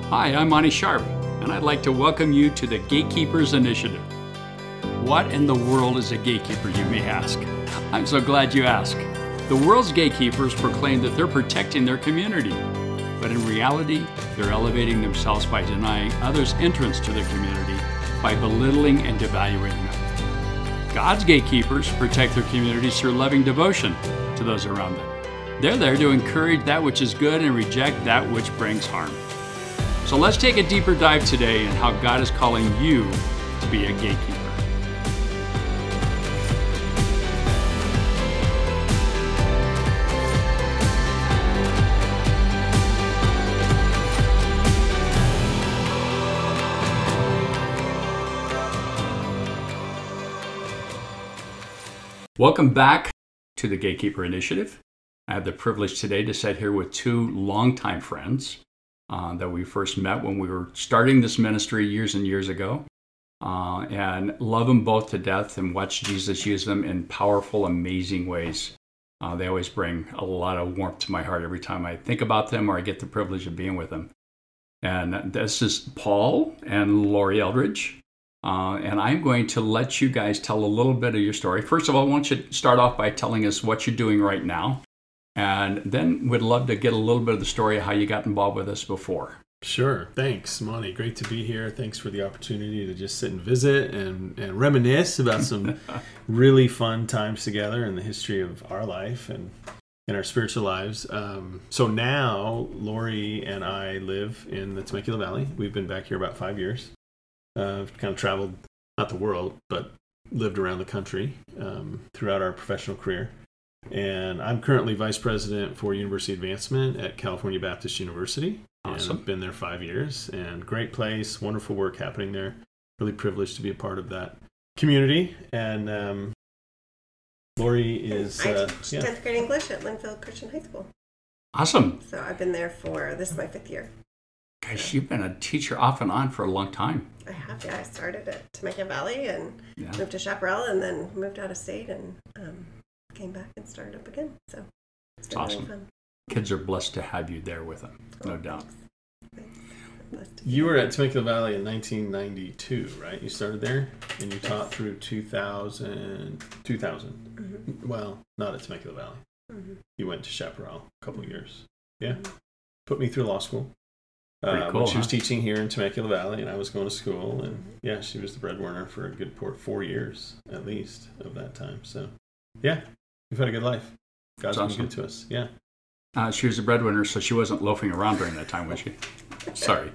Hi, I'm Monty Sharp, and I'd like to welcome you to the Gatekeepers Initiative. What in the world is a gatekeeper, you may ask? I'm so glad you asked. The world's gatekeepers proclaim that they're protecting their community, but in reality, they're elevating themselves by denying others entrance to their community, by belittling and devaluing them. God's gatekeepers protect their communities through loving devotion to those around them. They're there to encourage that which is good and reject that which brings harm. So let's take a deeper dive today in how God is calling you to be a gatekeeper. Welcome back to the Gatekeeper Initiative. I have the privilege today to sit here with two longtime friends that we first met when we were starting this ministry years and years ago, and love them both to death and watch Jesus use them in powerful, amazing ways. They always bring a lot of warmth to my heart every time I think about them or I get the privilege of being with them. And this is Paul and Lori Eldridge. And I'm going to let you guys tell a little bit of your story. First of all, I want you to start off by telling us what you're doing right now. And then we'd love to get a little bit of the story of how you got involved with us before. Sure. Thanks, Monty. Great to be here. Thanks for the opportunity to just sit and visit and reminisce about some really fun times together in the history of our life and in our spiritual lives. So now, Lori and I live in the Temecula Valley. We've been back here about 5 years. Kind of traveled, not the world, but lived around the country throughout our professional career. And I'm currently Vice President for University Advancement at California Baptist University. Awesome. And I've been there 5 years, and great place, wonderful work happening there. Really privileged to be a part of that community. And Lori is... I teach 10th grade English at Linfield Christian High School. Awesome. So I've been there this is my 5th year. Gosh, you've been a teacher off and on for a long time. I have, yeah. I started at Temecula Valley and moved to Chaparral and then moved out of state and came back and started up again. So it's been awesome. Really fun. Kids are blessed to have you there with them, no doubt. Thanks. You were at Temecula Valley in 1992, right? You started there and you taught through 2000. Mm-hmm. Well, not at Temecula Valley. Mm-hmm. You went to Chaparral a couple of years. Yeah. Mm-hmm. Put me through law school. Cool, she was teaching here in Temecula Valley, and I was going to school, and she was the breadwinner for a good 4 years, at least, of that time. So, yeah, we've had a good life. God's been good to us, yeah. She was a breadwinner, so she wasn't loafing around during that time, was she? Sorry.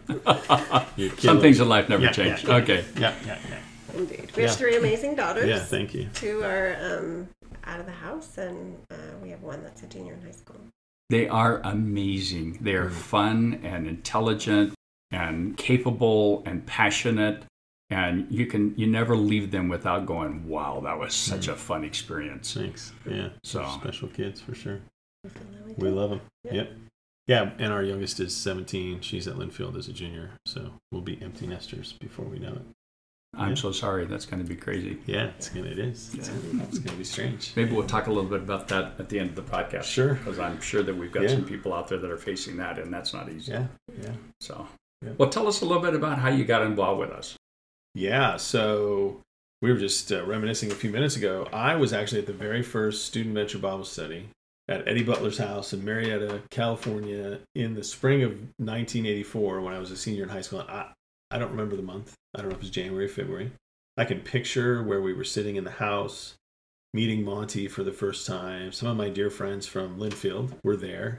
Some things in life never change. Yeah. Okay. Yeah. Indeed. We have 3 amazing daughters. Yeah, thank you. 2 are out of the house, and we have 1 that's a junior in high school. They are amazing. They are fun and intelligent and capable and passionate. And you never leave them without going, wow, that was such a fun experience. Thanks. Yeah. So special kids for sure. We love them. Yep. Yeah. And our youngest is 17. She's at Linfield as a junior. So we'll be empty nesters before we know it. I'm so sorry. That's going to be crazy. Yeah, it is. It's going to be strange. Maybe we'll talk a little bit about that at the end of the podcast. Sure. Because I'm sure that we've got some people out there that are facing that, and that's not easy. Yeah. So, well, tell us a little bit about how you got involved with us. Yeah, so we were just reminiscing a few minutes ago. I was actually at the very first Student Venture Bible Study at Eddie Butler's house in Marietta, California, in the spring of 1984 when I was a senior in high school. I don't remember the month. I don't know if it was January or February. I can picture where we were sitting in the house, meeting Monty for the first time. Some of my dear friends from Linfield were there.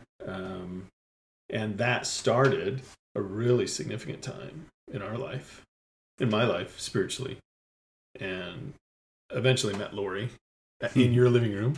And that started a really significant time in our life, in my life, spiritually. And eventually met Lori in your living room.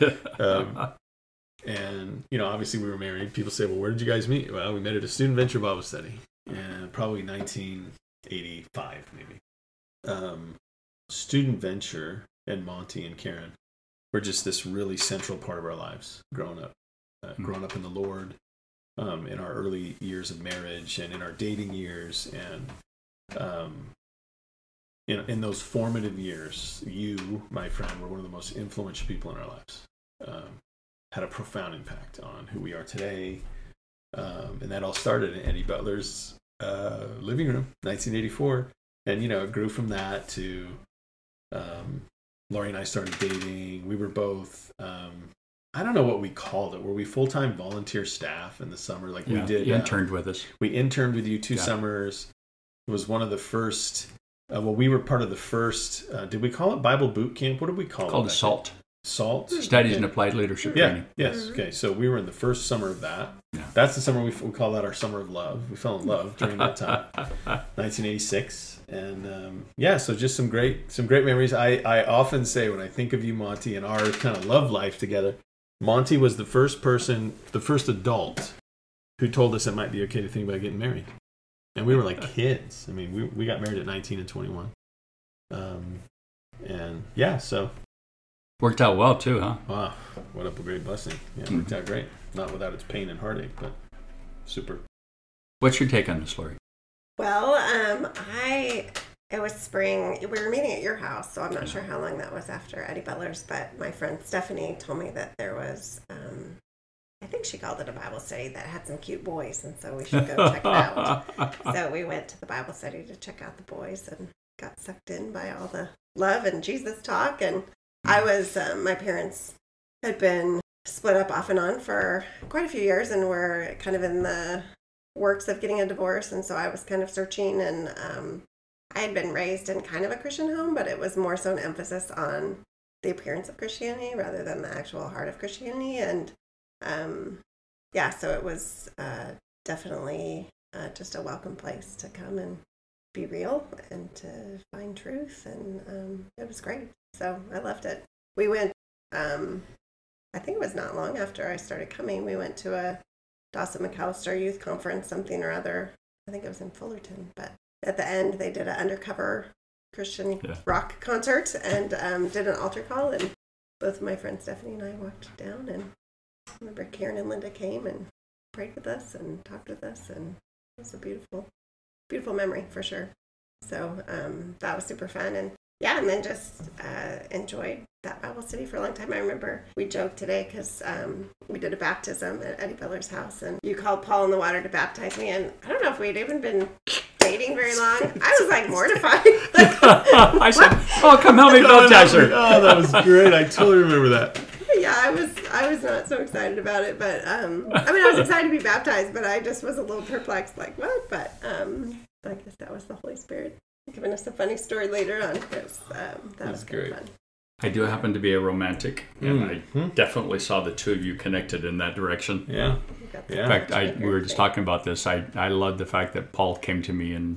And, obviously we were married. People say, well, where did you guys meet? Well, we met at a Student Venture Bible Study. And probably 1985, maybe. Student Venture and Monty and Karen were just this really central part of our lives growing up. Growing up in the Lord, in our early years of marriage and in our dating years. And in those formative years, you, my friend, were one of the most influential people in our lives. Had a profound impact on who we are today. And that all started in Eddie Butler's living room, 1984. And, it grew from that to Lori and I started dating. We were both, I don't know what we called it. Were we full-time volunteer staff in the summer? Like we did. You interned with us. We interned with you 2 summers. It was one of the first, we were part of the first, did we call it Bible Boot Camp? What did we call it? Called SALT. SALT? Studies in Applied Leadership Training. Yes. Okay. So we were in the first summer of that. Yeah. That's the summer we call that our summer of love. We fell in love during that time, 1986. And so just some great memories. I often say when I think of you, Monty, and our kind of love life together, Monty was the first adult who told us it might be okay to think about getting married. And we were like kids. I mean, we got married at 19 and 21. So. Worked out well too, huh? Wow, what a great blessing. Yeah, it worked out great. Not without its pain and heartache, but super. What's your take on this, Lori? Well, it was spring. We were meeting at your house, so I'm not sure how long that was after Eddie Butler's, but my friend Stephanie told me that there was, I think she called it a Bible study that had some cute boys, and so we should go check it out. So we went to the Bible study to check out the boys and got sucked in by all the love and Jesus talk. And I was, my parents had been split up off and on for quite a few years and were kind of in the works of getting a divorce. And so I was kind of searching, and I had been raised in kind of a Christian home, but it was more so an emphasis on the appearance of Christianity rather than the actual heart of Christianity. And so it was definitely just a welcome place to come and be real and to find truth. And it was great. So I loved it. We went, I think it was not long after I started coming, we went to a Dawson McAllister youth conference, something or other. I think it was in Fullerton. But at the end, they did an undercover Christian rock concert and did an altar call. And both my friend Stephanie and I walked down, and I remember Karen and Linda came and prayed with us and talked with us. And it was a beautiful, beautiful memory for sure. So that was super fun. And then just enjoyed that Bible study for a long time. I remember we joked today because we did a baptism at Eddie Beller's house, and you called Paul in the water to baptize me. And I don't know if we'd even been dating very long. I was like mortified. I said, "Oh, come help me baptize her." Oh, that was great. I totally remember that. Yeah, I was not so excited about it, but I was excited to be baptized, but I just was a little perplexed, like what? But I guess that was the Holy Spirit giving us a funny story later on. That was great. Fun. I do happen to be a romantic, and I definitely saw the two of you connected in that direction. Yeah. In fact, we were just talking about this. I love the fact that Paul came to me and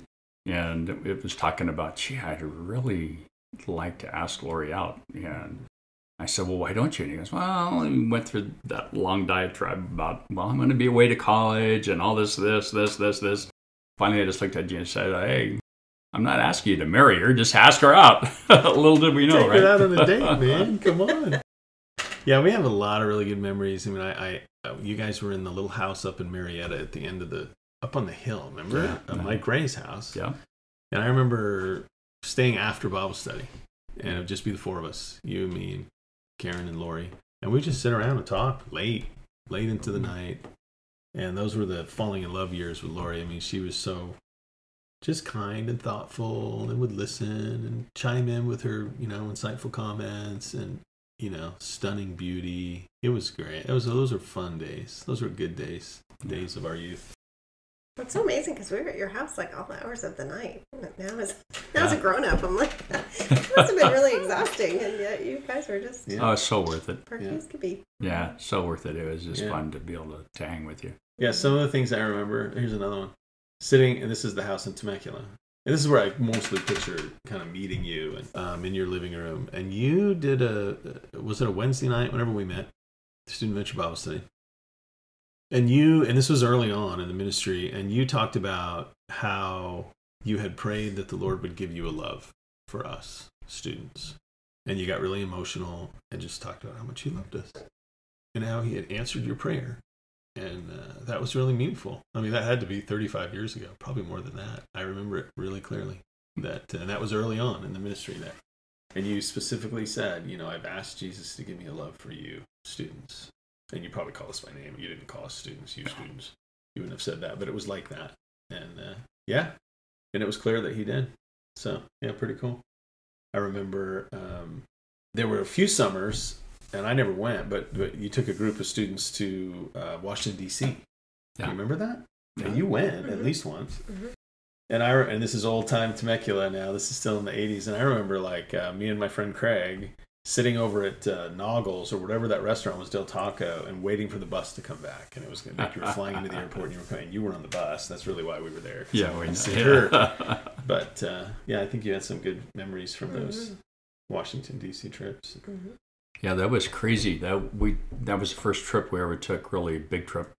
it was talking about, gee, I'd really like to ask Lori out. And I said, well, why don't you? And he goes, well, and we went through that long diatribe about, well, I'm going to be away to college and all this. Finally, I just looked at you and said, hey, I'm not asking you to marry her. Just ask her out. Little did we know, Take right? her out on a date, man. Come on. Yeah, we have a lot of really good memories. I mean, I you guys were in the little house up in Marietta at the end of up on the hill, remember? Mike Ray's house. Yeah. And I remember staying after Bible study, and it would just be the four of us, you and me and Karen and Lori. And we'd just sit around and talk late into the night. And those were the falling in love years with Lori. I mean, she was so just kind and thoughtful and would listen and chime in with her, insightful comments and, stunning beauty. It was great. Those were fun days. Those were good days of our youth. It's so amazing because we were at your house like all hours of the night. Now as a grown-up, I'm like, it must have been really exhausting, and yet you guys were just... Oh, it's so worth it. Party as could be. Yeah, so worth it. It was just fun to be able to hang with you. Yeah, some of the things I remember, here's another one. Sitting, and this is the house in Temecula. And this is where I mostly picture kind of meeting you and, in your living room. And you did was it a Wednesday night whenever we met? Student Venture Bible Study. And this was early on in the ministry, and you talked about how you had prayed that the Lord would give you a love for us students. And you got really emotional and just talked about how much he loved us and how he had answered your prayer. And that was really meaningful. I mean, that had to be 35 years ago, probably more than that. I remember it really clearly. And that was early on in the ministry there. And you specifically said, I've asked Jesus to give me a love for you students. And you probably call us by name. You didn't call us students, you students. You wouldn't have said that, but it was like that. And yeah, and it was clear that he did. So yeah, pretty cool. I remember there were a few summers, and I never went, but you took a group of students to Washington, D.C. Yeah. Do you remember that? Yeah. You went at least once. And this is old time Temecula now. This is still in the 80s. And I remember like me and my friend Craig sitting over at Noggles or whatever that restaurant was, Del Taco, and waiting for the bus to come back. And it was like you were flying into the airport and you were coming. You were on the bus. That's really why we were there. Yeah, we know. But yeah, I think you had some good memories from those Washington, D.C. trips. Yeah, that was crazy. That was the first trip we ever took, really a big trip.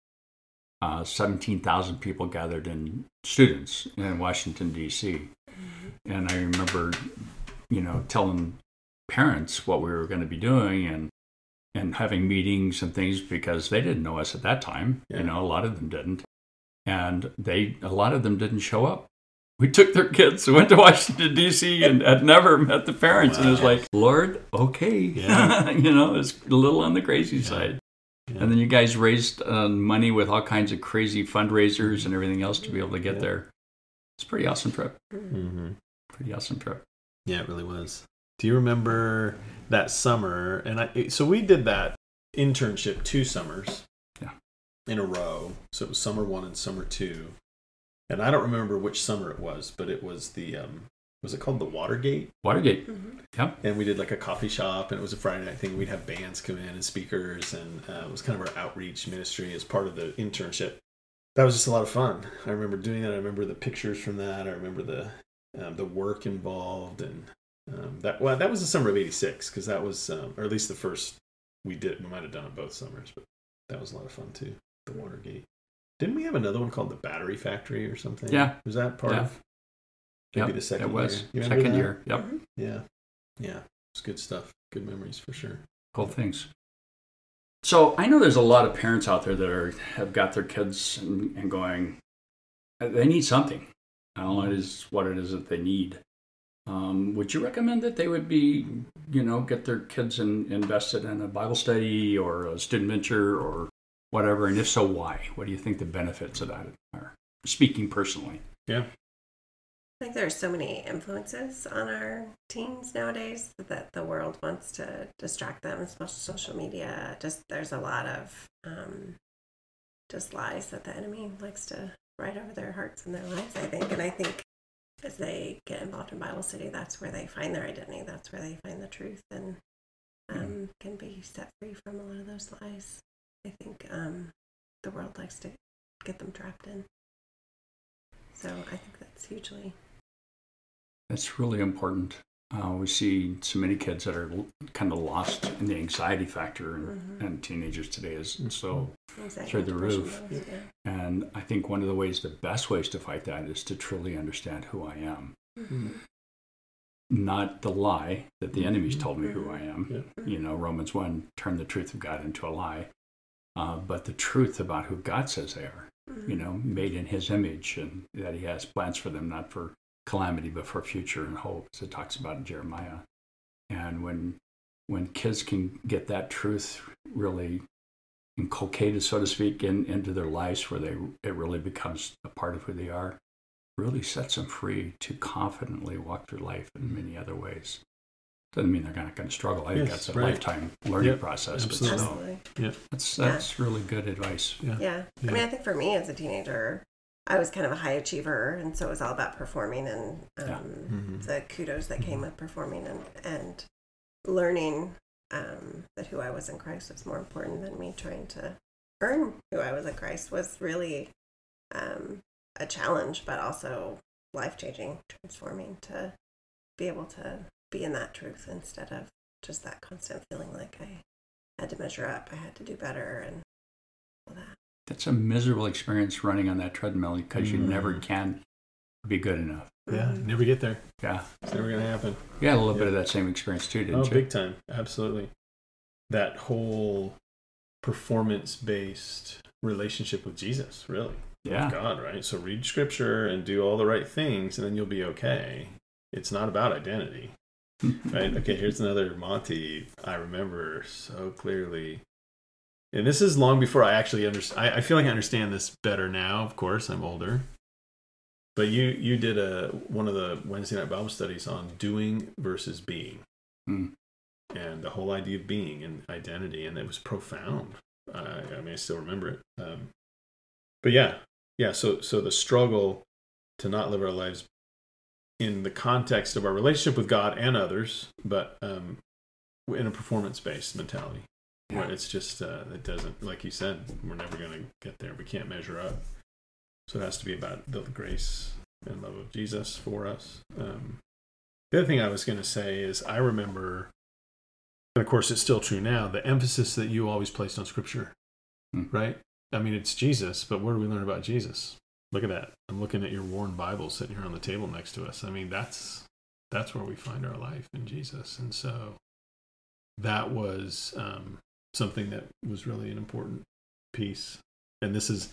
17,000 people gathered in, students in Washington, D.C. And I remember, telling parents what we were going to be doing and having meetings and things because they didn't know us at that time. Yeah. A lot of them didn't. And a lot of them didn't show up. We took their kids and went to Washington, D.C. and had never met the parents. Wow. And it was like, Lord, okay. Yeah. It's a little on the crazy side. Yeah. And then you guys raised money with all kinds of crazy fundraisers and everything else to be able to get there. It's a pretty awesome trip. Pretty awesome trip. Yeah, it really was. Do you remember that summer? And so we did that internship 2 summers in a row. So it was summer 1 and summer 2. And I don't remember which summer it was, but it was was it called the Watergate? Watergate. Yeah. And we did like a coffee shop, and it was a Friday night thing. We'd have bands come in and speakers, and it was kind of our outreach ministry as part of the internship. That was just a lot of fun. I remember doing that. I remember the pictures from that. I remember the work involved, and that was the summer of '86 because that was, or at least the first we did. We might have done it both summers, but that was a lot of fun too. The Watergate. Didn't we have another one called the Battery Factory or something? Yeah. Was that part of? Maybe the second year. It was. Second year. Yep. Yeah. Yeah. It's good stuff. Good memories for sure. Cool things. So I know there's a lot of parents out there that have got their kids and going, they need something. I don't know what it is that they need. Would you recommend that they would be, get their kids invested in a Bible study or a student venture or whatever? And if so, why? What do you think the benefits of that are? Speaking personally. Yeah. I think there's so many influences on our teens nowadays that the world wants to distract them, especially social media. There's a lot of just lies that the enemy likes to write over their hearts and their lives, I think. And I think as they get involved in Bible study, that's where they find their identity. That's where they find the truth and can be set free from a lot of those lies. I think the world likes to get them trapped in. So I think that's hugely... That's really important. We see so many kids that are kind of lost in the anxiety factor, and teenagers today is so through the roof. Yeah. And I think one of the best ways to fight that is to truly understand who I am. Not the lie that the enemy's told me who I am. Yeah. Romans 1, turn the truth of God into a lie. But the truth about who God says they are, made in his image, and that he has plans for them, not for calamity, but for future and hope, as it talks about in Jeremiah. And when kids can get that truth really inculcated, so to speak, into their lives, where it really becomes a part of who they are, really sets them free to confidently walk through life in many other ways. Doesn't mean they're not going to struggle. I think that's a lifetime learning process. Absolutely. But that's really good advice. Yeah. I mean, I think for me as a teenager, I was kind of a high achiever, and so it was all about performing and the kudos that came with performing and learning that who I was in Christ was more important than me trying to earn who I was in Christ was really a challenge, but also life-changing, transforming to be able to be in that truth instead of just that constant feeling like I had to measure up, I had to do better, and all that. That's a miserable experience running on that treadmill because you never can be good enough. Yeah, never get there. Yeah. It's never going to happen. You had a little bit of that same experience too, didn't you? Oh, big time. Absolutely. That whole performance-based relationship with Jesus, really. Yeah. With God, right? So read scripture and do all the right things, and then you'll be okay. It's not about identity. Right? Okay, here's another Monty I remember so clearly. And this is long before I actually understand. I feel like I understand this better now, of course. I'm older. But you did one of the Wednesday night Bible studies on doing versus being, and the whole idea of being and identity, and it was profound. I mean, I still remember it. But yeah. So the struggle to not live our lives in the context of our relationship with God and others, but in a performance-based mentality, where it's just it doesn't, like you said, we're never going to get there. We can't measure up. So it has to be about the grace and love of Jesus for us. The other thing I was going to say is I remember, and of course it's still true now, the emphasis that you always placed on Scripture, right? I mean, it's Jesus, but where do we learn about Jesus? Look at that. I'm looking at your worn Bible sitting here on the table next to us. I mean, that's where we find our life in Jesus. And so that was something that was really an important piece. And this is,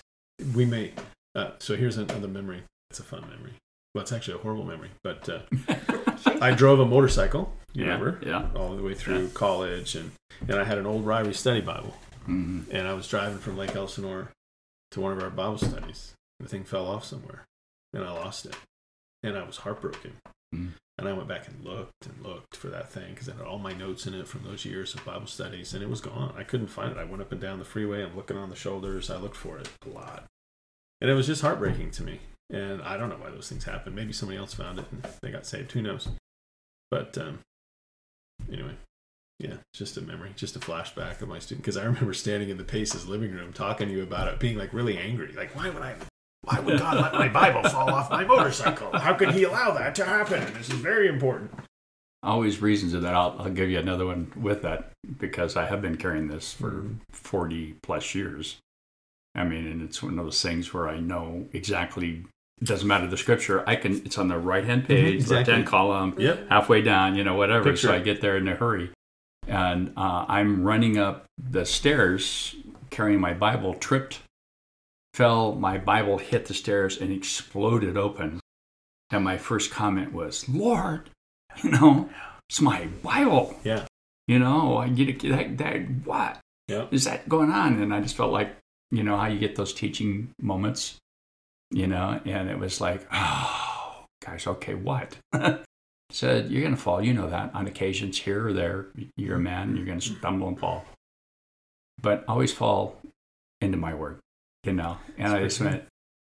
so here's another memory. It's a fun memory. Well, it's actually a horrible memory, but I drove a motorcycle, remember? Yeah. All the way through college, and I had an old Ryrie study Bible. And I was driving from Lake Elsinore to one of our Bible studies. The thing fell off somewhere, and I lost it. And I was heartbroken. And I went back and looked for that thing, because I had all my notes in it from those years of Bible studies, and it was gone. I couldn't find it. I went up and down the freeway. I'm looking on the shoulders. I looked for it a lot. And it was just heartbreaking to me. And I don't know why those things happened. Maybe somebody else found it and they got saved. Who knows? But anyway, yeah, it's just a memory, just a flashback of my student. Because I remember standing in the Pace's living room talking to you about it, being like really angry. Like, why would God let my Bible fall off my motorcycle? How could he allow that to happen? This is very important. Always reasons of that. I'll give you another one with that, because I have been carrying this for 40 plus years. I mean, and it's one of those things where I know exactly, it doesn't matter the scripture. It's on the right-hand page, left-hand column, halfway down, whatever. Picture. So I get there in a hurry. And I'm running up the stairs, carrying my Bible, tripped, fell, my Bible hit the stairs and exploded open. And my first comment was, Lord, it's my Bible. Yeah. I get that what? Yeah. Is that going on? And I just felt like, how you get those teaching moments, and it was like, oh, gosh, okay, what? Said, you're going to fall, that, on occasions here or there. You're a man, you're going to stumble and fall. But always fall into my word, And I just went,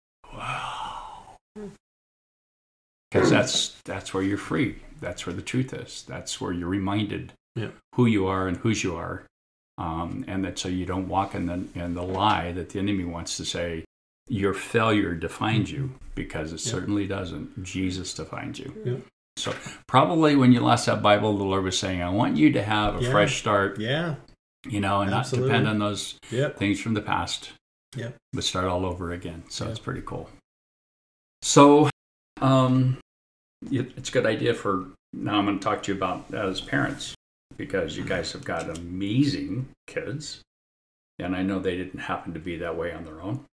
wow. Because that's where you're free. That's where the truth is. That's where you're reminded who you are and whose you are. And that so you don't walk in the lie that the enemy wants to say, your failure defines you, because it certainly doesn't. Jesus defines you. Yeah. So probably when you lost that Bible, the Lord was saying, I want you to have a fresh start. Yeah. And not depend on those things from the past. Yeah. But start all over again. So it's pretty cool. So it's a good idea for, now I'm going to talk to you about as parents, because you guys have got amazing kids. And I know they didn't happen to be that way on their own.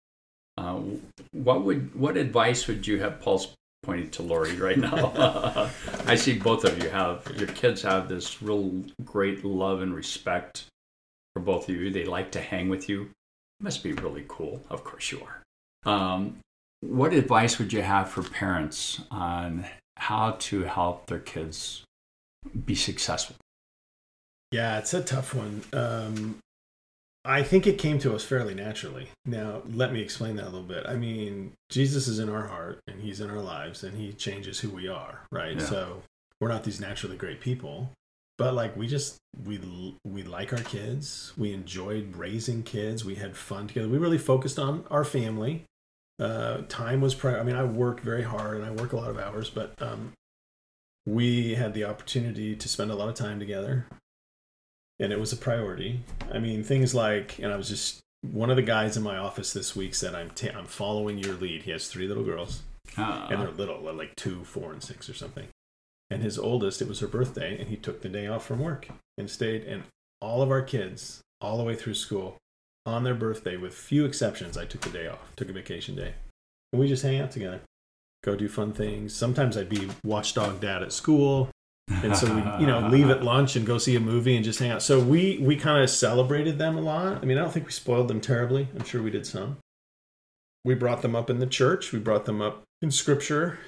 What advice would you have? Paul's pointing to Lori right now. I see both of you your kids have this real great love and respect for both of you. They like to hang with you. It must be really cool. Of course you are. What advice would you have for parents on how to help their kids be successful? Yeah, it's a tough one. I think it came to us fairly naturally. Now, let me explain that a little bit. I mean, Jesus is in our heart, and he's in our lives, and he changes who we are, right? Yeah. So we're not these naturally great people, but like we like our kids. We enjoyed raising kids. We had fun together. We really focused on our family. Time was I work very hard, and I work a lot of hours, but we had the opportunity to spend a lot of time together. And it was a priority. I mean, things like, and I was just, one of the guys in my office this week said, I'm following your lead. He has 3 little girls. And they're little, like 2, 4, and 6 or something. And his oldest, it was her birthday, and he took the day off from work and stayed. And all of our kids, all the way through school, on their birthday, with few exceptions, I took the day off, took a vacation day. And we just hang out together, go do fun things. Sometimes I'd be watchdog dad at school. And so we, leave at lunch and go see a movie and just hang out. So we kind of celebrated them a lot. I mean, I don't think we spoiled them terribly. I'm sure we did some. We brought them up in the church. We brought them up in Scripture,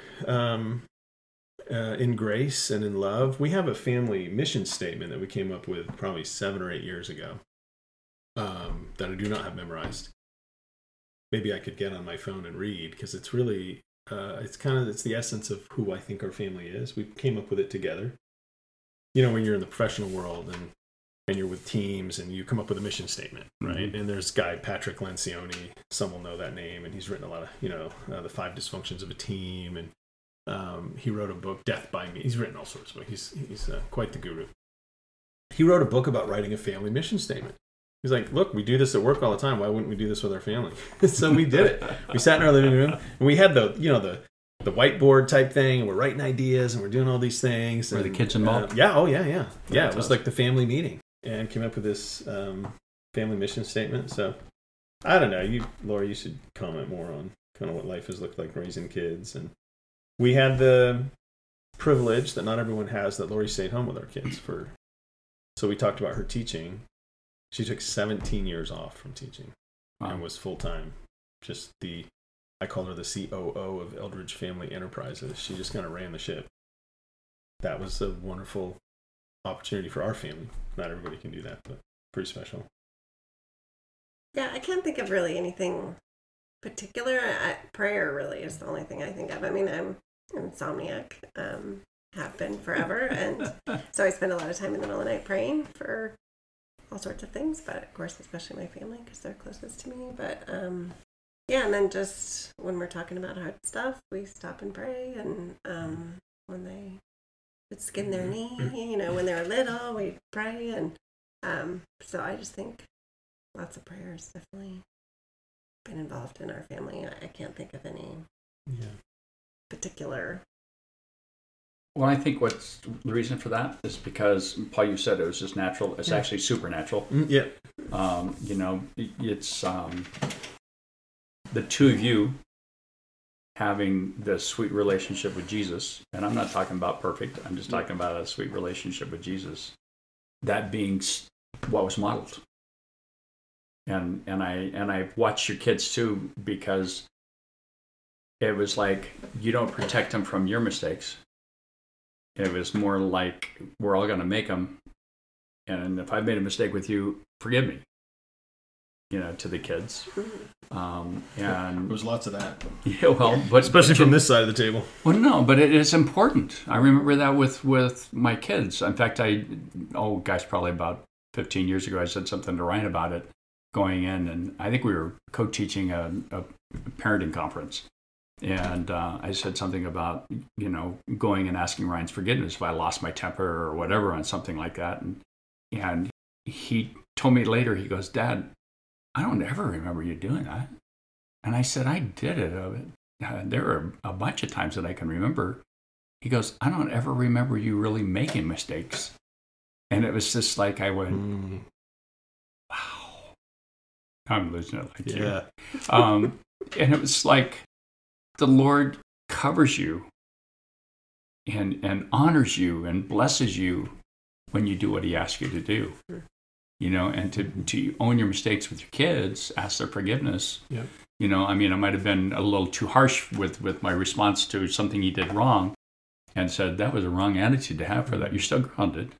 in grace and in love. We have a family mission statement that we came up with probably 7 or 8 years ago that I do not have memorized. Maybe I could get on my phone and read, because it's really, it's the essence of who I think our family is. We came up with it together. You know, when you're in the professional world and you're with teams and you come up with a mission statement, right? Mm-hmm. And there's guy Patrick Lencioni, some will know that name, and he's written a lot of, the 5 dysfunctions of a team, and he wrote a book, Death by Me. He's written all sorts of books. He's quite the guru. He wrote a book about writing a family mission statement. He's like, look, we do this at work all the time. Why wouldn't we do this with our family? So we did it. We sat in our living room, and we had the whiteboard type thing, and we're writing ideas, and we're doing all these things. Were the kids involved? Yeah, it was like the family meeting, and came up with this family mission statement. So I don't know, Laura, you should comment more on kind of what life has looked like raising kids. And we had the privilege that not everyone has, that Lori stayed home with our kids so we talked about her teaching. She took 17 years off from teaching. Wow. And was full-time. I call her the COO of Eldridge Family Enterprises. She just kind of ran the ship. That was a wonderful opportunity for our family. Not everybody can do that, but pretty special. Yeah, I can't think of really anything particular. Prayer really is the only thing I think of. I mean, I'm an insomniac, have been forever, and so I spend a lot of time in the middle of the night praying for all sorts of things, but of course, especially my family, because they're closest to me. But yeah, and then just when we're talking about hard stuff, we stop and pray. And when they would skin their knee, when they were little, we pray. And so I just think lots of prayers definitely been involved in our family. I can't think of any particular. Well, I think what's the reason for that is because, Paul, you said it was just natural. It's actually supernatural. Yeah. It's the two of you having this sweet relationship with Jesus, and I'm not talking about perfect. I'm just talking about a sweet relationship with Jesus. That being what was modeled. And I watched your kids too, because it was like you don't protect them from your mistakes. It was more like, we're all going to make them. And if I made a mistake with you, forgive me, to the kids. And there was lots of that. Yeah, well, but especially from this side of the table. Well, no, but it is important. I remember that with my kids. In fact, probably about 15 years ago, I said something to Ryan about it going in. And I think we were co-teaching a parenting conference. And I said something about, going and asking Ryan's forgiveness if I lost my temper or whatever on something like that. And he told me later, he goes, Dad, I don't ever remember you doing that. And I said, I did it. There are a bunch of times that I can remember. He goes, I don't ever remember you really making mistakes. And it was just like I went, wow, I'm losing it like you. And it was like, the Lord covers you and honors you and blesses you when you do what he asks you to do. And to own your mistakes with your kids, ask their forgiveness. Yeah. I might have been a little too harsh with my response to something he did wrong, and said that was a wrong attitude to have for that. You're still grounded.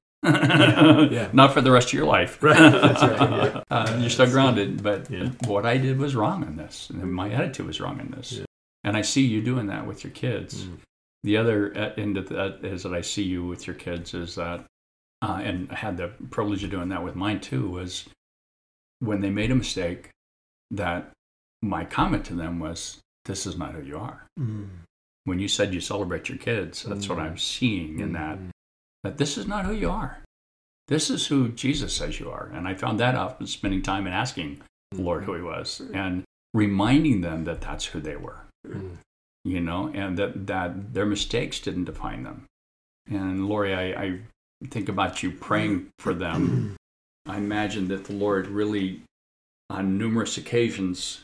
Not for the rest of your life. Right. That's right. You're still grounded, but what I did was wrong in this, and my attitude was wrong in this. And I see you doing that with your kids. The other end of that is that I see you with your kids is that, and I had the privilege of doing that with mine too, was when they made a mistake, that my comment to them was, this is not who you are. When you said you celebrate your kids, that's what I'm seeing in that this is not who you are. This is who Jesus says you are. And I found that out from spending time and asking the Lord who he was and reminding them that that's who they were. And that their mistakes didn't define them. And Lori, I think about you praying for them. I imagine that the Lord really, on numerous occasions,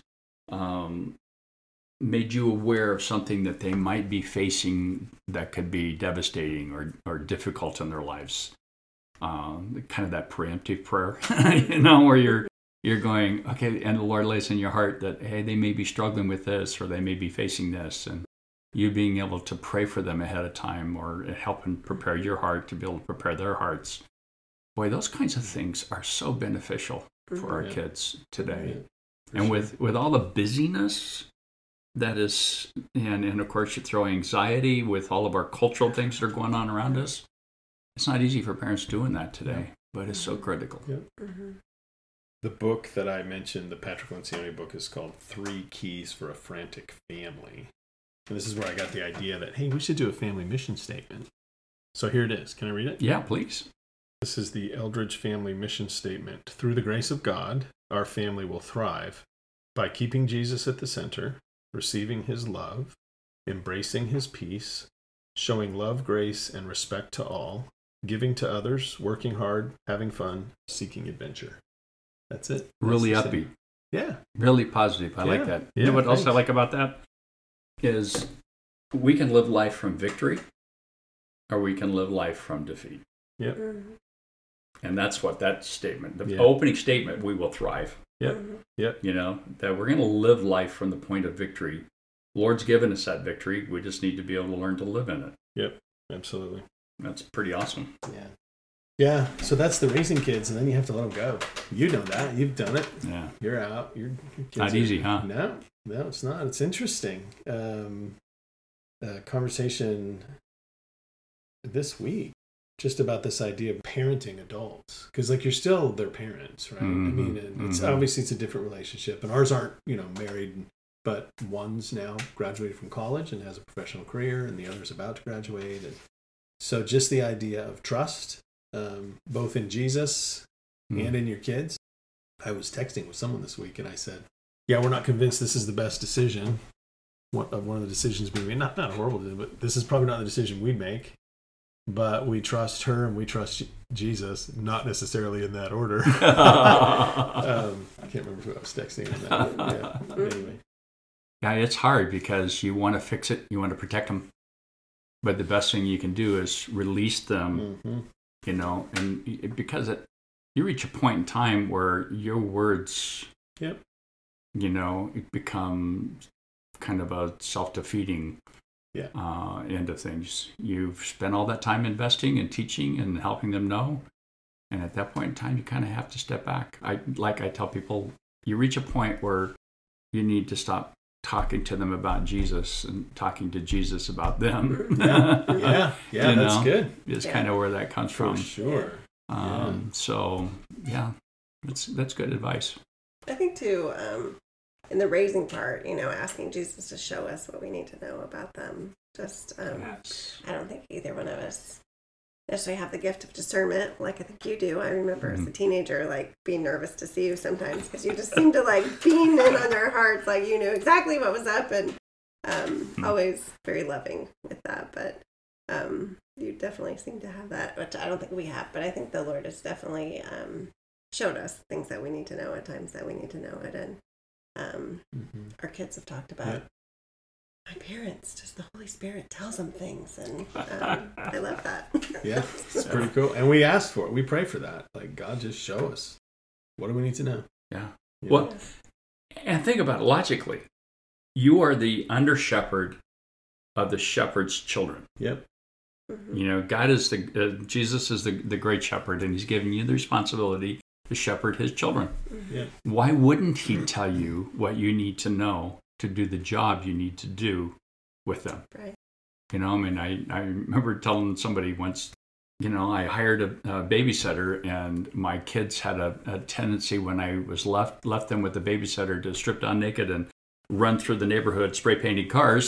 made you aware of something that they might be facing that could be devastating or difficult in their lives. Kind of that preemptive prayer, where you're going, okay, and the Lord lays in your heart that, hey, they may be struggling with this, or they may be facing this. And you being able to pray for them ahead of time or helping prepare your heart to be able to prepare their hearts. Boy, those kinds of things are so beneficial for our kids today. And with all the busyness that is, and of course you throw anxiety with all of our cultural things that are going on around us, it's not easy for parents doing that today, but it's so critical. The book that I mentioned, the Patrick Lencioni book, is called 3 Keys for a Frantic Family. And this is where I got the idea that, hey, we should do a family mission statement. So here it is. Can I read it? Yeah, please. This is the Eldridge Family Mission Statement. Through the grace of God, our family will thrive by keeping Jesus at the center, receiving his love, embracing his peace, showing love, grace, and respect to all, giving to others, working hard, having fun, seeking adventure. That's it. Really That's upbeat. Yeah. Really positive. I like that. You know what else I like about that? Is we can live life from victory or we can live life from defeat. Yep. And that's what that statement, the opening statement, we will thrive. Yep. Yep. You know, that we're going to live life from the point of victory. Lord's given us that victory. We just need to be able to learn to live in it. Yep. Absolutely. That's pretty awesome. Yeah. Yeah. So that's the raising kids, and then you have to let them go. You know that. You've done it. Yeah. You're out. Your kids not easy, huh? No, it's not. It's interesting. Conversation this week just about this idea of parenting adults, because like you're still their parents, right? I mean, and it's obviously it's a different relationship, and ours aren't married, but one's now graduated from college and has a professional career, and the other's about to graduate, and so just the idea of trust, both in Jesus and in your kids. I was texting with someone this week, and I said, "Yeah, we're not convinced this is the best decision. One of the decisions we made, not a horrible decision, but this is probably not the decision we'd make. But we trust her and we trust Jesus, not necessarily in that order." I can't remember who I was texting on that. Anyway. Yeah, it's hard because you want to fix it, you want to protect them, but the best thing you can do is release them, and because you reach a point in time where your words, it become kind of a self-defeating end of things. You've spent all that time investing and teaching and helping them know, and at that point in time, you kind of have to step back. I tell people, you reach a point where you need to stop talking to them about Jesus and talking to Jesus about them. That's good. Is kind of where that comes from. For sure. So that's good advice. I think too, in the raising part, asking Jesus to show us what we need to know about them. Just, I don't think either one of us necessarily have the gift of discernment like I think you do. I remember as a teenager, like being nervous to see you sometimes because you just seemed to like beam in on their hearts, like you knew exactly what was up, and always very loving with that. But you definitely seem to have that, which I don't think we have. But I think the Lord has definitely showed us things that we need to know at times that we need to know it, and our kids have talked about. My parents, just the Holy Spirit tells them things, and I love that. Yeah, it's pretty cool. And we ask for it. We pray for that. Like, God, just show us. What do we need to know? Yeah. Well, and think about it logically. You are the under shepherd of the shepherd's children. Yep. God is Jesus is the great shepherd, and he's given you the responsibility to shepherd his children. Yeah. Why wouldn't he tell you what you need to know to do the job you need to do with them? Right. I remember telling somebody once, I hired a babysitter, and my kids had a tendency when I was left them with the babysitter to strip down naked and run through the neighborhood spray painting cars.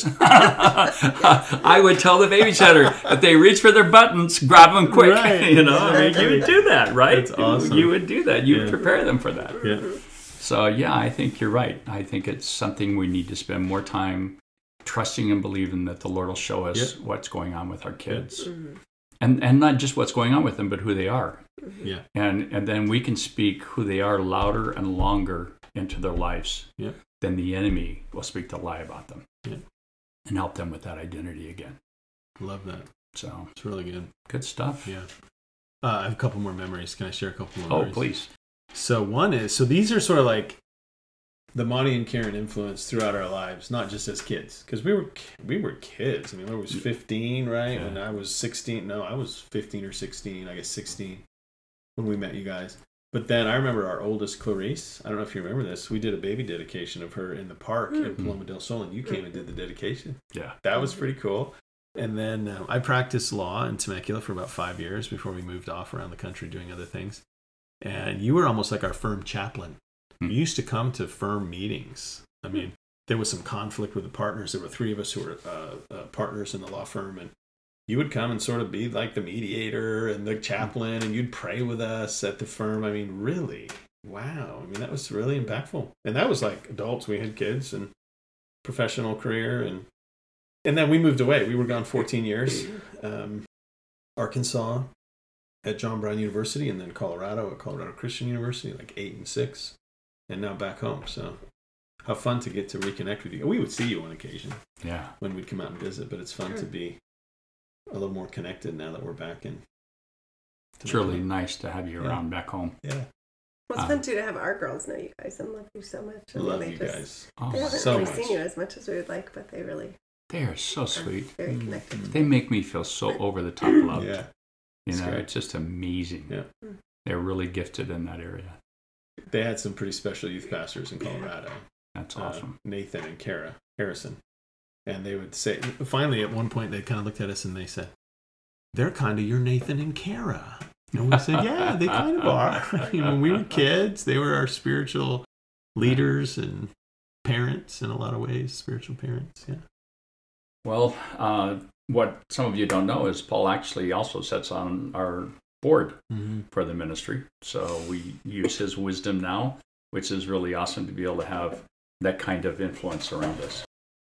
I would tell the babysitter, if they reach for their buttons, grab them quick. Right. You would do that, right? That's awesome. You would do that. You would prepare them for that. Yeah. So, I think you're right. I think it's something we need to spend more time trusting and believing that the Lord will show us what's going on with our kids. And not just what's going on with them, but who they are. Yeah. And then we can speak who they are louder and longer into their lives. Yeah. Then the enemy will speak the lie about them. Yeah. And help them with that identity again. Love that. So it's really good. Good stuff. Yeah. I have a couple more memories. Can I share a couple more memories? Oh, please. So one is, these are sort of like the Monty and Karen influence throughout our lives, not just as kids, because we were kids. I mean, I was 15, right? Yeah. And I was 16. No, I was 15 or 16. I guess 16 when we met you guys. But then I remember our oldest, Clarice. I don't know if you remember this. We did a baby dedication of her in the park in Paloma del Sol, and you came and did the dedication. Yeah. That was pretty cool. And then I practiced law in Temecula for about 5 years before we moved off around the country doing other things. And you were almost like our firm chaplain. You used to come to firm meetings. I mean, there was some conflict with the partners. There were 3 of us who were partners in the law firm, and you would come and sort of be like the mediator and the chaplain, and you'd pray with us at the firm. I mean, really, wow. I mean, that was really impactful. And that was like adults. We had kids and professional career, and then we moved away. We were gone 14 years. Arkansas at John Brown University, and then Colorado at Colorado Christian University, like 8 and 6, and now back home. So how fun to get to reconnect with you. We would see you on occasion when we'd come out and visit, but it's fun to be a little more connected now that we're back in. It's really nice to have you around back home. Yeah. Well, it's fun too to have our girls know you guys and love you so much. And Love you guys. They haven't so really much. seen you as much as we would like, but they really They are so sweet. very connected. They make me feel so over the top loved. Yeah. You know, great. it's just amazing. Yeah. They're really gifted in that area. They had some pretty special youth pastors in Colorado. That's awesome. Nathan and Kara Harrison. And they would say, finally, at one point, they kind of looked at us and they said, they're kind of your Nathan and Kara. And we said, yeah, they kind of are. You know, when we were kids, they were our spiritual leaders and parents in a lot of ways, spiritual parents. Yeah. Well, what some of you don't know is Paul actually also sits on our board for the ministry. So we use his wisdom now, which is really awesome to be able to have that kind of influence around us.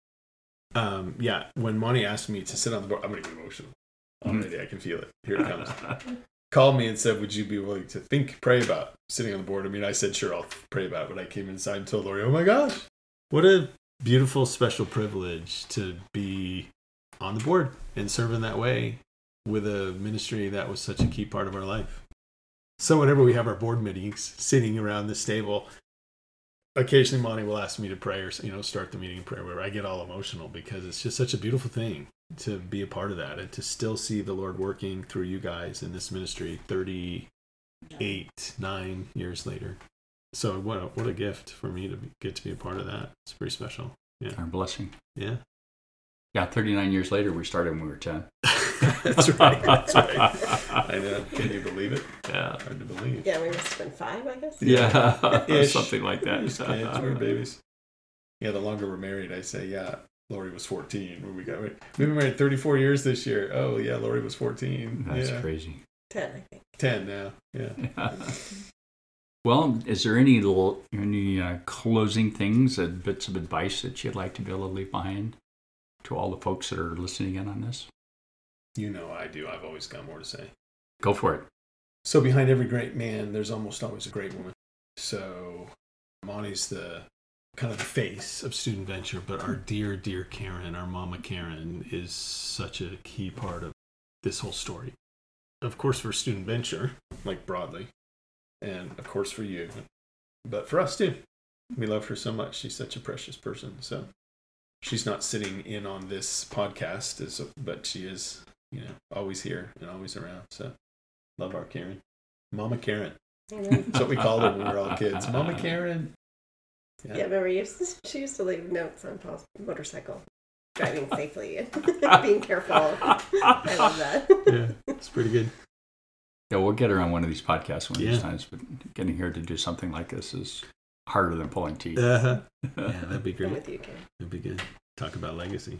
Yeah, when Monty asked me to sit on the board, I'm going to get emotional. Already, I can feel it. Here it comes. Called me and said, would you be willing to pray about sitting on the board? I mean, I said, sure, I'll pray about it. But I came inside and told Lori, oh my gosh, what a beautiful, special privilege to be on the board and serve in that way with a ministry that was such a key part of our life. So whenever we have our board meetings, sitting around this table, occasionally Monty will ask me to pray or, start the meeting in prayer where I get all emotional because it's just such a beautiful thing to be a part of that and to still see the Lord working through you guys in this ministry 9 years later. So what a gift for me to get to be a part of that. It's pretty special. Yeah. Our blessing. Yeah. Yeah, 39 years later, we started when we were 10. That's right. That's right. I know. Can you believe it? Yeah. Hard to believe. Yeah, we must have been 5, I guess. Yeah, something like that. Kids, we were babies. Yeah, the longer we're married, I say, yeah, Lori was 14 when we got married. We've been married 34 years this year. Oh, yeah, Lori was 14. That's crazy. 10, I think. 10 now, yeah. Well, is there any closing things and bits of advice that you'd like to be able to leave behind to all the folks that are listening in on this? You know I do. I've always got more to say. Go for it. So behind every great man, there's almost always a great woman. So Monty's the kind of the face of Student Venture, but our dear, dear Karen, our mama Karen, is such a key part of this whole story. Of course, for Student Venture, like broadly, and of course for you, but for us too. We love her so much. She's such a precious person. So she's not sitting in on this podcast, but she is, always here and always around. So love our Karen. Mama Karen. That's what we called her when we were all kids. Mama Karen. Yeah, remember she used to leave notes on Paul's motorcycle, driving safely and being careful. I love that. Yeah, it's pretty good. Yeah, we'll get her on one of these podcasts one of these times, but getting her to do something like this is harder than pulling teeth. Yeah, that'd be great. I'm with you, Karen. That'd be good. Talk about legacy.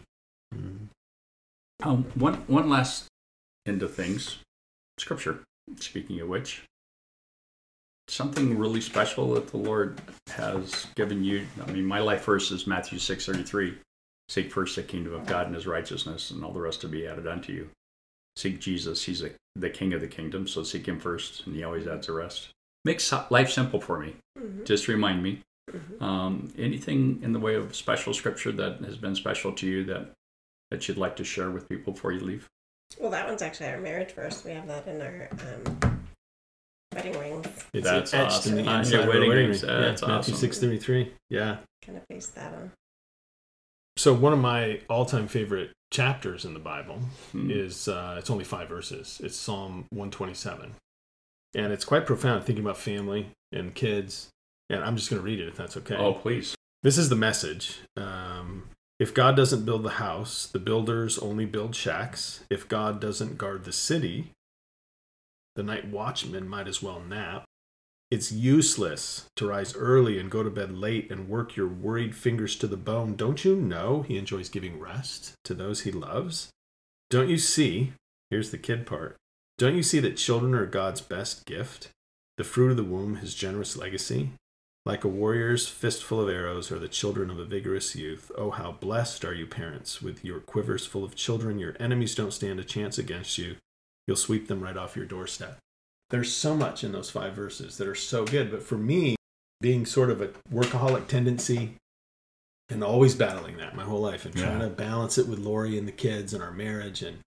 One last into things. Scripture, speaking of which. Something really special that the Lord has given you. I mean, my life verse is Matthew 6:33. Seek first the kingdom of God and his righteousness, and all the rest will be added unto you. Seek Jesus. He's the king of the kingdom, so seek him first, and he always adds the rest. Makes life simple for me. Just remind me. Anything in the way of special scripture that has been special to you that you'd like to share with people before you leave? Well, that one's actually our marriage verse. We have that in our wedding rings. It's That's etched awesome. in the On inside your of our wedding wedding rings. ring. That's Matthew awesome. 6:33. Yeah. Kind of paste that on. So one of my all-time favorite chapters in the Bible Hmm. is it's only 5 verses. It's Psalm 127, and it's quite profound. Thinking about family and kids, and I'm just going to read it if that's okay. Oh, please. This is the message. If God doesn't build the house, the builders only build shacks. If God doesn't guard the city, the night watchman might as well nap. It's useless to rise early and go to bed late and work your worried fingers to the bone. Don't you know he enjoys giving rest to those he loves? Don't you see? Here's the kid part. Don't you see that children are God's best gift? The fruit of the womb, his generous legacy? Like a warrior's fistful of arrows are the children of a vigorous youth. Oh, how blessed are you, parents, with your quivers full of children. Your enemies don't stand a chance against you. You'll sweep them right off your doorstep. There's so much in those 5 verses that are so good. But for me, being sort of a workaholic tendency and always battling that my whole life and trying to balance it with Lori and the kids and our marriage, and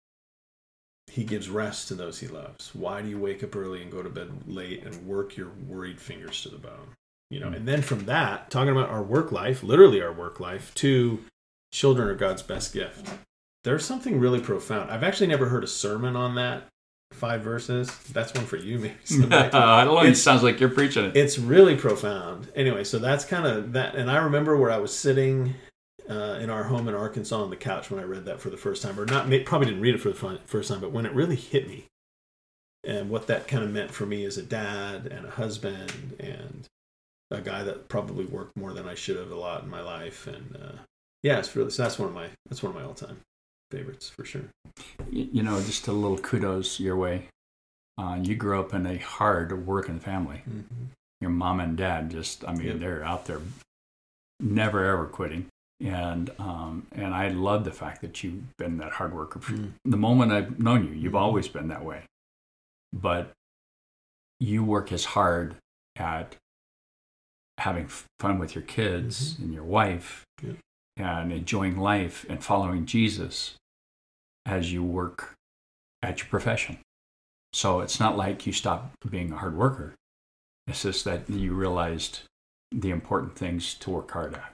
he gives rest to those he loves. Why do you wake up early and go to bed late and work your worried fingers to the bone? You know, and then from that, talking about our work life, literally our work life, to children are God's best gift. There's something really profound. I've actually never heard a sermon on that 5 verses. That's one for you, maybe. I don't know. It sounds like you're preaching it. It's really profound. Anyway, so that's kind of that. And I remember where I was sitting in our home in Arkansas on the couch when I read that for the first time, or not. Probably didn't read it for the first time, but when it really hit me, and what that kind of meant for me as a dad and a husband and a guy that probably worked more than I should have a lot in my life, and it's really, so that's one of my all-time favorites for sure. You know, just a little kudos your way. You grew up in a hard working family. Mm-hmm. Your mom and dad they're out there, never ever quitting. And I love the fact that you've been that hard worker. The moment I've known you, you've always been that way. But you work as hard at having fun with your kids and your wife and enjoying life and following Jesus as you work at your profession. So it's not like you stopped being a hard worker. It's just that you realized the important things to work hard at.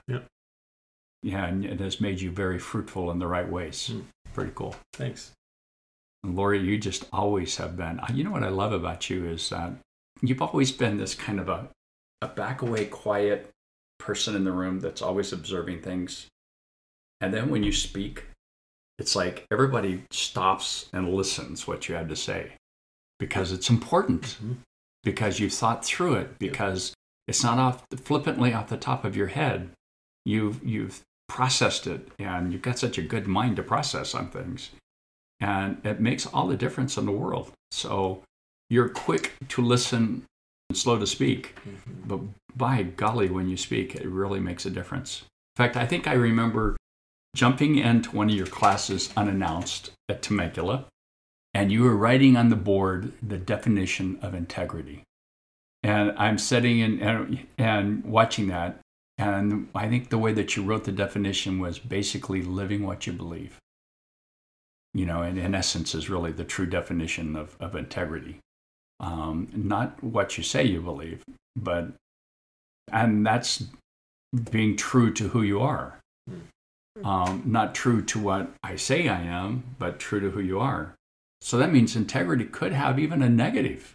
Yeah, and it has made you very fruitful in the right ways. Pretty cool. Thanks. And Lori, you just always have been. You know what I love about you is that you've always been this kind of a back away, quiet person in the room that's always observing things. And then when you speak, it's like everybody stops and listens what you have to say because it's important, because you've thought through it, because it's not flippantly off the top of your head. You've processed it, and you've got such a good mind to process on things. And it makes all the difference in the world. So you're quick to listen and slow to speak, but by golly, when you speak, it really makes a difference. In fact, I think I remember jumping into one of your classes unannounced at Temecula, and you were writing on the board the definition of integrity. And I'm sitting and watching that, and I think the way that you wrote the definition was basically living what you believe. You know, and in essence is really the true definition of integrity. Not what you say you believe, and that's being true to who you are. Not true to what I say I am, but true to who you are. So that means integrity could have even a negative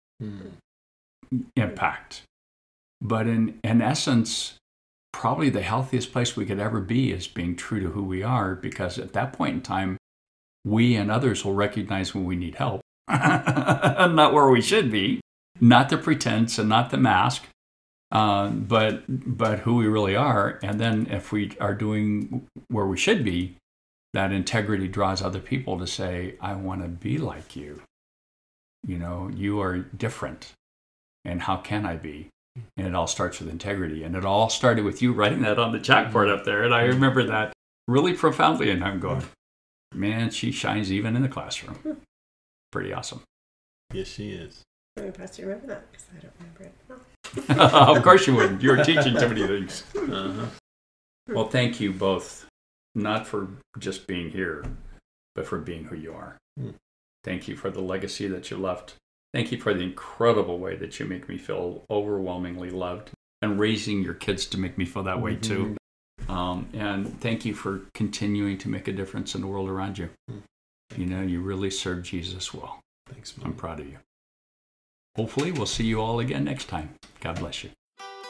impact. But in essence, probably the healthiest place we could ever be is being true to who we are, because at that point in time, we and others will recognize when we need help. Not where we should be, not the pretense and not the mask, but who we really are. And then if we are doing where we should be, that integrity draws other people to say, I want to be like you. You know, you are different. And how can I be? And it all starts with integrity. And it all started with you writing that on the chalkboard up there. And I remember that really profoundly. And I'm going, man, she shines even in the classroom. Pretty awesome. Yes, she is. I'm impressed you remember that, because I don't remember it. Of course you wouldn't. You're teaching so many things. Well, thank you both, not for just being here, but for being who you are. Thank you for the legacy that you left Thank you for the incredible way that you make me feel overwhelmingly loved, and raising your kids to make me feel that way too. And thank you for continuing to make a difference in the world around you. You really serve Jesus well. Thanks, Mom. I'm proud of you. Hopefully, we'll see you all again next time. God bless you.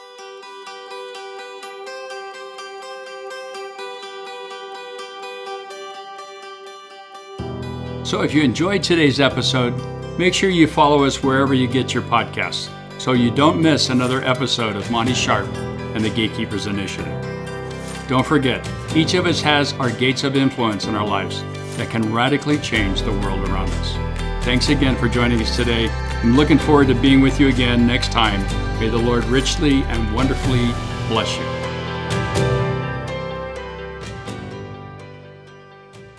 So if you enjoyed today's episode, make sure you follow us wherever you get your podcasts so you don't miss another episode of Monty Sharp and the Gatekeepers Initiative. Don't forget, each of us has our gates of influence in our lives that can radically change the world around us. Thanks again for joining us today. I'm looking forward to being with you again next time. May the Lord richly and wonderfully bless you.